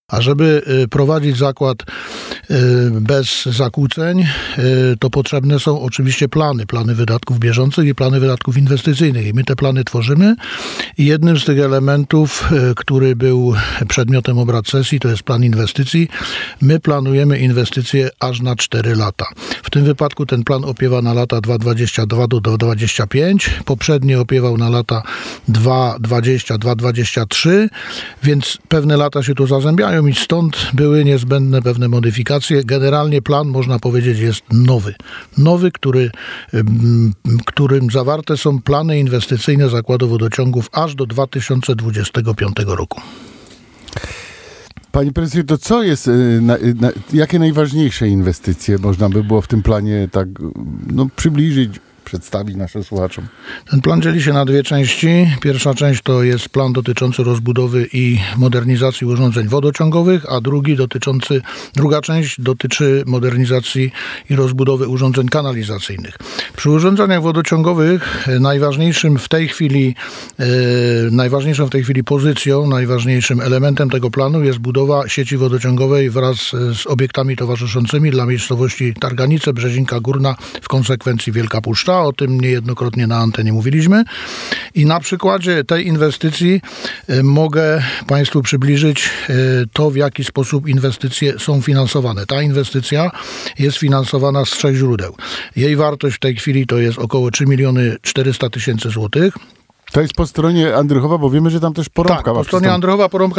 A żeby prowadzić zakład bez zakłóceń, to potrzebne są oczywiście plany wydatków bieżących i plany wydatków inwestycyjnych. I my te plany tworzymy i jednym z tych elementów, który był przedmiotem obrad sesji, to jest plan inwestycji. My planujemy inwestycje aż na 4 lata. W tym wypadku ten plan opiewa na lata 2022 do 2025. Poprzednio opiewał na lata 2020, 2023, więc pewne lata się tu zazębiają i stąd były niezbędne pewne modyfikacje. Generalnie plan, można powiedzieć, jest nowy, którym zawarte są plany inwestycyjne zakładu wodociągów aż do 2025 roku. Panie prezesie, to co jest, jakie najważniejsze inwestycje można by było w tym planie tak przybliżyć, przedstawić naszym słuchaczom? Ten plan dzieli się na dwie części. Pierwsza część to jest plan dotyczący rozbudowy i modernizacji urządzeń wodociągowych, a druga część dotyczy modernizacji i rozbudowy urządzeń kanalizacyjnych. Przy urządzeniach wodociągowych najważniejszą w tej chwili pozycją, najważniejszym elementem tego planu jest budowa sieci wodociągowej wraz z obiektami towarzyszącymi dla miejscowości Targanice, Brzezinka Górna, w konsekwencji Wielka Puszcza. O tym niejednokrotnie na antenie mówiliśmy. I na przykładzie tej inwestycji mogę Państwu przybliżyć to, w jaki sposób inwestycje są finansowane. Ta inwestycja jest finansowana z 3 źródeł. Jej wartość w tej chwili to jest około 3 400 000 złotych. To jest po stronie Andrychowa, bo wiemy, że tam też Porąbka tak, po stronie Andrychowa Porąbka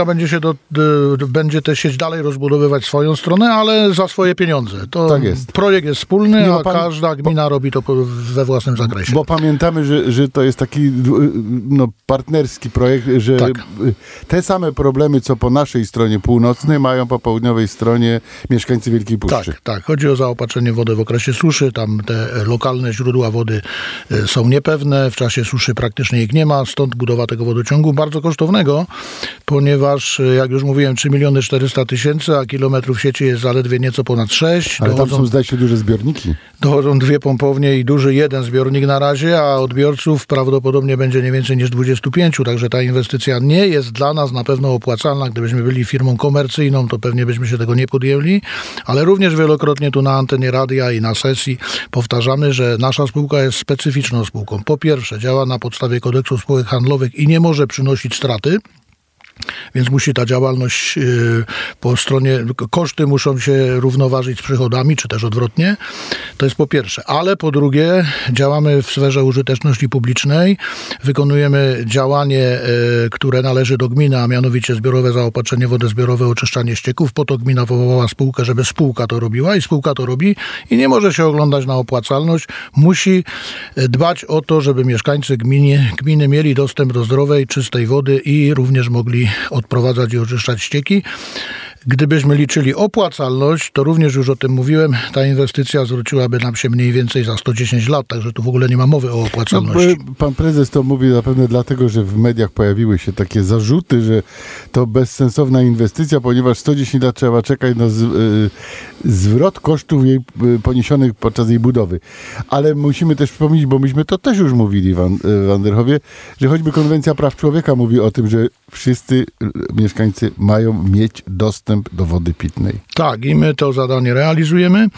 będzie tę sieć dalej rozbudowywać w swoją stronę, ale za swoje pieniądze. Tak jest. Projekt jest wspólny, każda gmina robi to we własnym zakresie. Bo pamiętamy, że to jest taki partnerski projekt, że tak. Te same problemy, co po naszej stronie północnej, mają po południowej stronie mieszkańcy Wielkiej Puszczy. Tak. Chodzi o zaopatrzenie wody w okresie suszy. Tam te lokalne źródła wody są niepewne. W czasie suszy praktycznie ich nie ma, stąd budowa tego wodociągu bardzo kosztownego, ponieważ, jak już mówiłem, 3 400 000, a kilometrów sieci jest zaledwie nieco ponad 6. Ale tam są, zdaje się, duże zbiorniki. Dochodzą 2 pompownie i duży jeden zbiornik na razie, a odbiorców prawdopodobnie będzie nie więcej niż 25, także ta inwestycja nie jest dla nas na pewno opłacalna. Gdybyśmy byli firmą komercyjną, to pewnie byśmy się tego nie podjęli, ale również wielokrotnie tu na antenie radia i na sesji powtarzamy, że nasza spółka jest specyficzną spółką. Po pierwsze, działa na podstawie kodeksu spółek handlowych i nie może przynosić straty, więc musi ta działalność po stronie, koszty muszą się równoważyć z przychodami, czy też odwrotnie. To jest po pierwsze. Ale po drugie, działamy w sferze użyteczności publicznej, wykonujemy działanie, które należy do gminy, a mianowicie zbiorowe zaopatrzenie wody zbiorowe, oczyszczanie ścieków. Po to gmina powołała spółkę, żeby spółka to robiła i spółka to robi i nie może się oglądać na opłacalność. Musi dbać o to, żeby mieszkańcy gminy mieli dostęp do zdrowej, czystej wody i również mogli odprowadzać i oczyszczać ścieki. Gdybyśmy liczyli opłacalność, to również już o tym mówiłem, ta inwestycja zwróciłaby nam się mniej więcej za 110 lat, także tu w ogóle nie ma mowy o opłacalności. Pan prezes to mówi zapewne dlatego, że w mediach pojawiły się takie zarzuty, że to bezsensowna inwestycja, ponieważ 110 lat trzeba czekać na zwrot kosztów jej poniesionych podczas jej budowy. Ale musimy też przypomnieć, bo myśmy to też już mówili w Andrychowie, że choćby Konwencja Praw Człowieka mówi o tym, że wszyscy mieszkańcy mają mieć dostęp do wody pitnej. Tak, i my to zadanie realizujemy.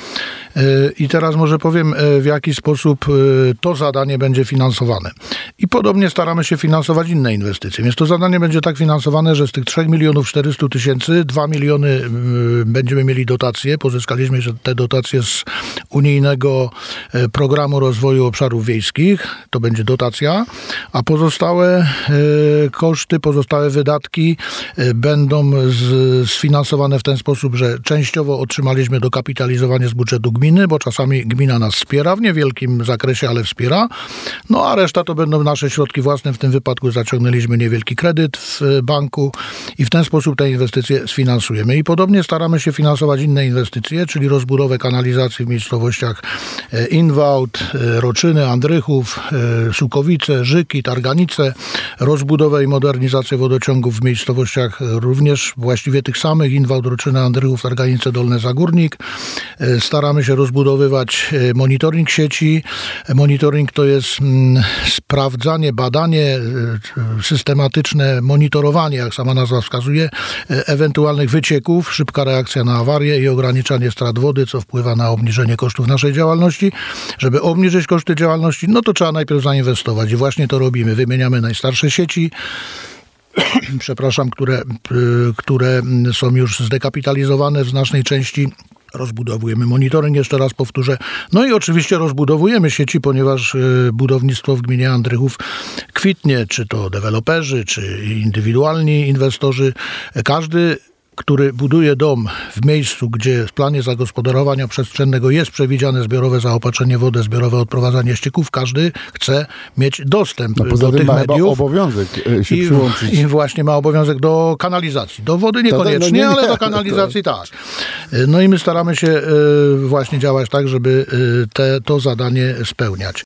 I teraz może powiem, w jaki sposób to zadanie będzie finansowane. I podobnie staramy się finansować inne inwestycje. Więc to zadanie będzie tak finansowane, że z tych 3 400 000, 2 miliony będziemy mieli dotacje. Pozyskaliśmy te dotacje z unijnego programu rozwoju obszarów wiejskich. To będzie dotacja, a pozostałe koszty, pozostałe wydatki będą sfinansowane w ten sposób, że częściowo otrzymaliśmy dokapitalizowanie z budżetu gminy, bo czasami gmina nas wspiera, w niewielkim zakresie, ale wspiera. No a reszta to będą nasze środki własne. W tym wypadku zaciągnęliśmy niewielki kredyt w banku i w ten sposób te inwestycje sfinansujemy. I podobnie staramy się finansować inne inwestycje, czyli rozbudowę kanalizacji w miejscowościach Inwałt, Roczyny, Andrychów, Sukowice, Żyki, Targanice, rozbudowę i modernizację wodociągów w miejscowościach również właściwie tych samych, Inwałt, Roczyny, Andrychów, Targanice, Dolny Zagórnik. Staramy się się rozbudowywać monitoring sieci. Monitoring to jest sprawdzanie, badanie, systematyczne monitorowanie, jak sama nazwa wskazuje, ewentualnych wycieków, szybka reakcja na awarie i ograniczanie strat wody, co wpływa na obniżenie kosztów naszej działalności. Żeby obniżyć koszty działalności, no to trzeba najpierw zainwestować i właśnie to robimy. Wymieniamy najstarsze sieci, które są już zdekapitalizowane w znacznej części. Rozbudowujemy monitoring, jeszcze raz powtórzę. No i oczywiście rozbudowujemy sieci, ponieważ budownictwo w gminie Andrychów kwitnie, czy to deweloperzy, czy indywidualni inwestorzy. Każdy, który buduje dom w miejscu, gdzie w planie zagospodarowania przestrzennego jest przewidziane zbiorowe zaopatrzenie w wodę, zbiorowe odprowadzanie ścieków, każdy chce mieć dostęp Poza do tym tych ma chyba mediów. obowiązek się przyłączyć. I właśnie ma obowiązek do kanalizacji. Do wody niekoniecznie, ale do kanalizacji tak. No i my staramy się właśnie działać tak, żeby to zadanie spełniać.